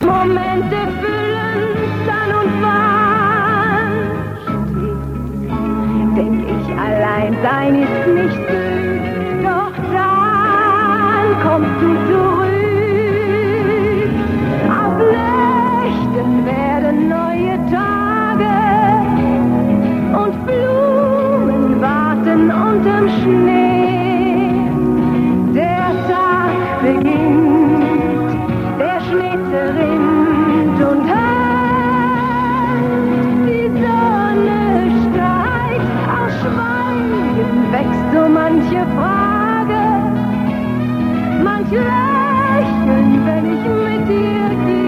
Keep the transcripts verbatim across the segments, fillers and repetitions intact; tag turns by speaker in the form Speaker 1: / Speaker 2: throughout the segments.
Speaker 1: Momente füllen dann und wann. Stets denk ich, allein sein ist nicht schön, doch dann kommst du zurück. Auf Nächten werden neue Tage und Blumen warten unterm Schnee. Der Tag beginnt, der Schnee zerrinnt und hell. Die Sonne steigt, aus Schweigen wächst so manche Frage, manch Lächeln, wenn ich mit dir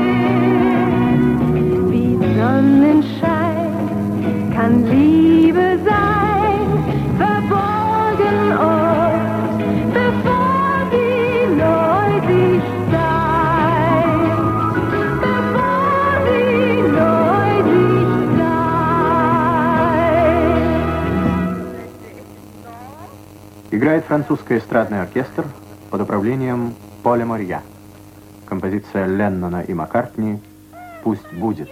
Speaker 1: gehe. Wie Sonnenschein kann Liebe sein, verborgen oft, bevor sie neu sich zeigt, bevor sie neu sich zeigt.
Speaker 2: Играет французский эстрадный оркестр под управлением Поля Морья. Композиция Леннона и Маккартни «Пусть будет».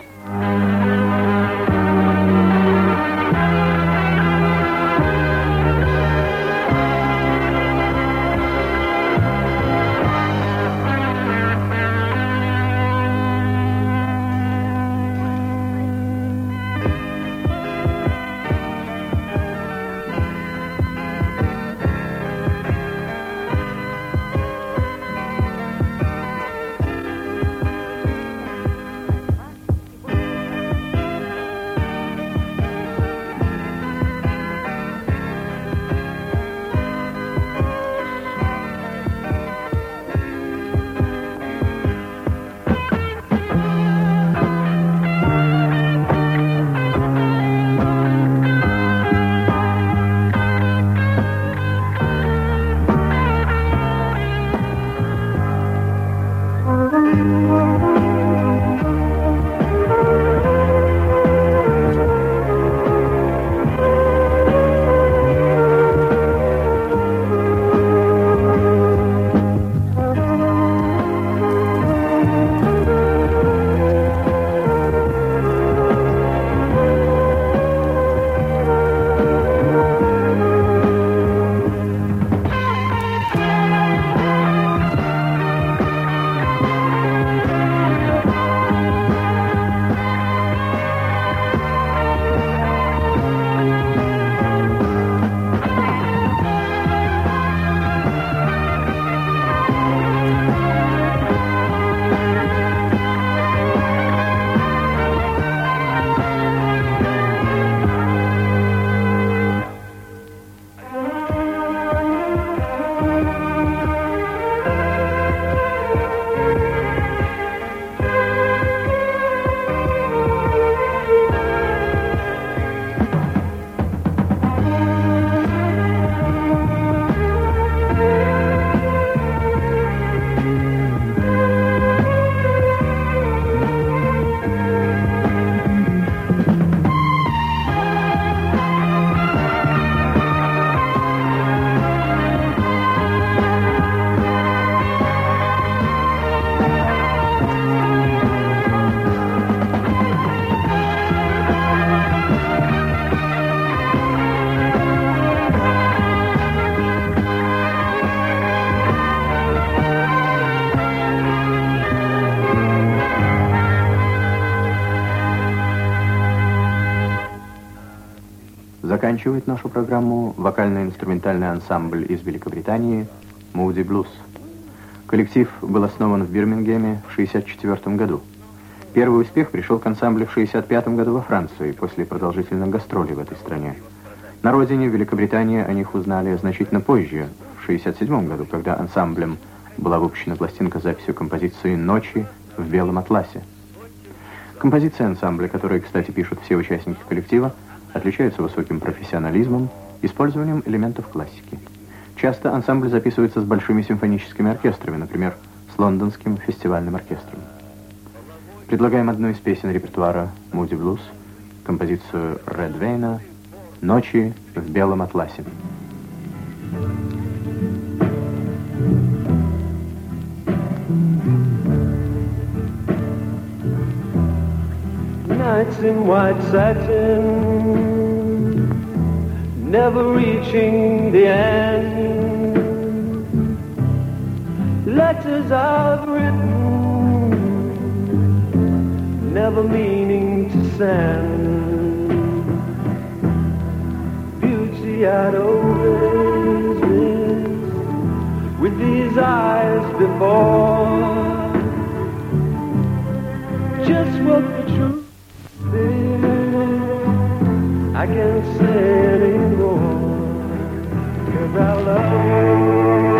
Speaker 2: Заканчивает нашу программу вокально-инструментальный ансамбль из Великобритании «Moody Blues». Коллектив был основан в Бирмингеме в шестьдесят четвёртом году. Первый успех пришел к ансамблю в шестьдесят пятом году во Франции после продолжительных гастролей в этой стране. На родине, в Великобритании, о них узнали значительно позже, в шестьдесят седьмом году, когда ансамблем была выпущена пластинка с записью композиции «Ночи в белом атласе». Композиции ансамбля, которые, кстати, пишут все участники коллектива, отличаются высоким профессионализмом, использованием элементов классики. Часто ансамбль записывается с большими симфоническими оркестрами, например, с лондонским фестивальным оркестром. Предлагаем одну из песен репертуара Moody Blues, композицию Ред Вейна «Ночи в белом атласе».
Speaker 3: Nights in white satin, never reaching the end. Letters I've written, never meaning to send. Beauty I'd always missed with these eyes before. Just what the truth is, I can't say anymore, 'cause I love you.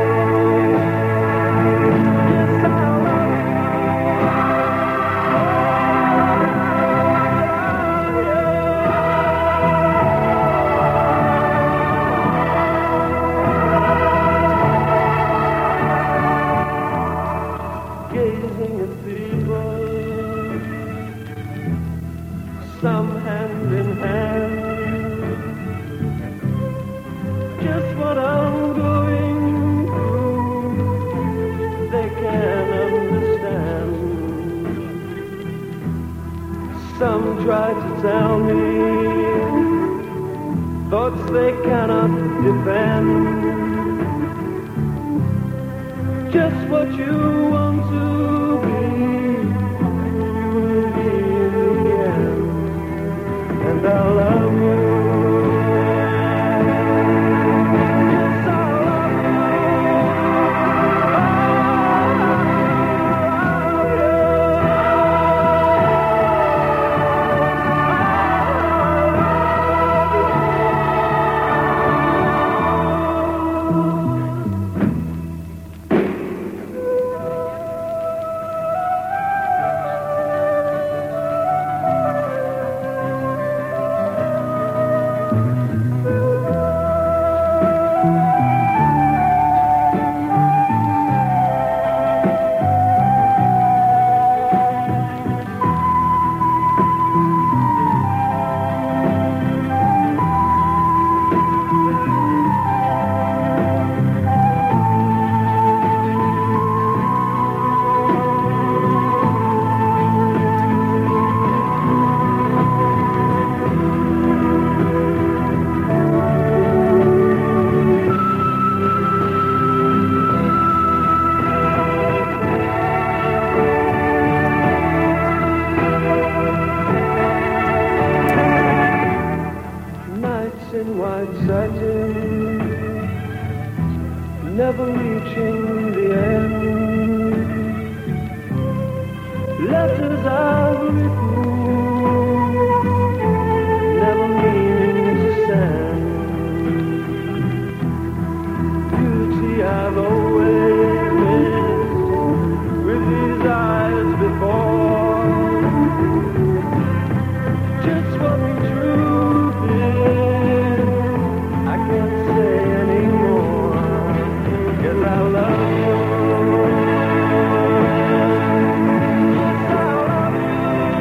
Speaker 3: Some hand in hand, just what I'm going through, they can't understand. Some try to tell me thoughts they cannot defend. Just what you want to be, you will be in the end. And I love you. Yes, I love you. In white satin, never reaching the end. Letters I've written, never meaning to send. Beauty I've always missed with these eyes before. Just what the truth is, I can't say anymore, 'cause I love you. Yes, I love you.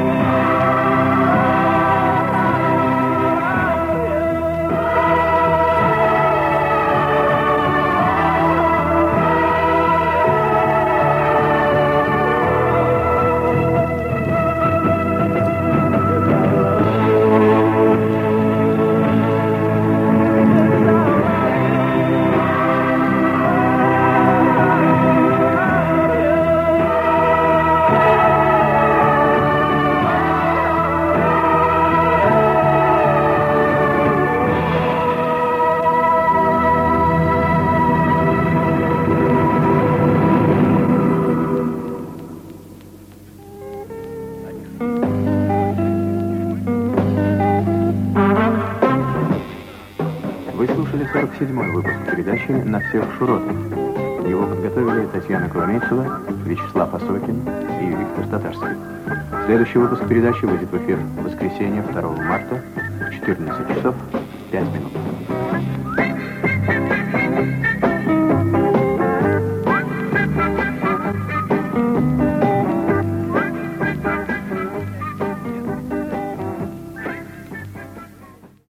Speaker 2: Вы слушали сорок седьмой выпуск передачи «На всех широтах». Его подготовили Татьяна Коломейцева, Вячеслав Осокин и Виктор Татарский. Следующий выпуск передачи выйдет в эфир в воскресенье второго марта в четырнадцать часов пять минут.